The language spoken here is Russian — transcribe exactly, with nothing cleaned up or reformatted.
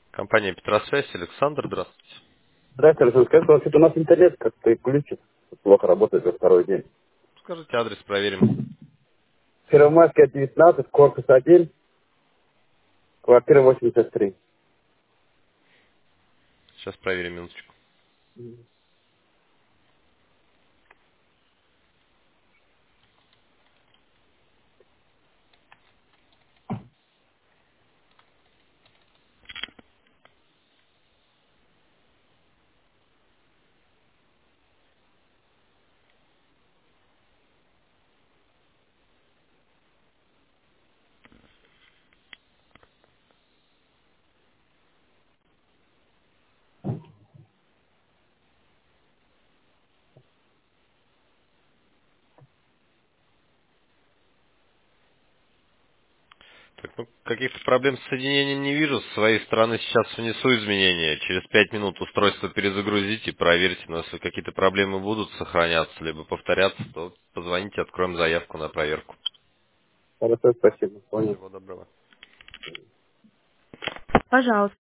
Компания Петросвязь, Александр, здравствуйте. Здравствуйте, Александр. Скажите, вообще-то у нас интернет как-то ключик плохо работает уже второй день. Скажите адрес, проверим. Первомайская, девятнадцать, корпус один, квартира восемьдесят три. Сейчас проверим минуточку. Так, ну, каких-то проблем с соединением не вижу. С своей стороны сейчас внесу изменения. Через пять минут устройство перезагрузите, проверьте. Но если какие-то проблемы будут сохраняться, либо повторяться, то позвоните, откроем заявку на проверку. Хорошо, спасибо. Понял. Всего доброго. Пожалуйста.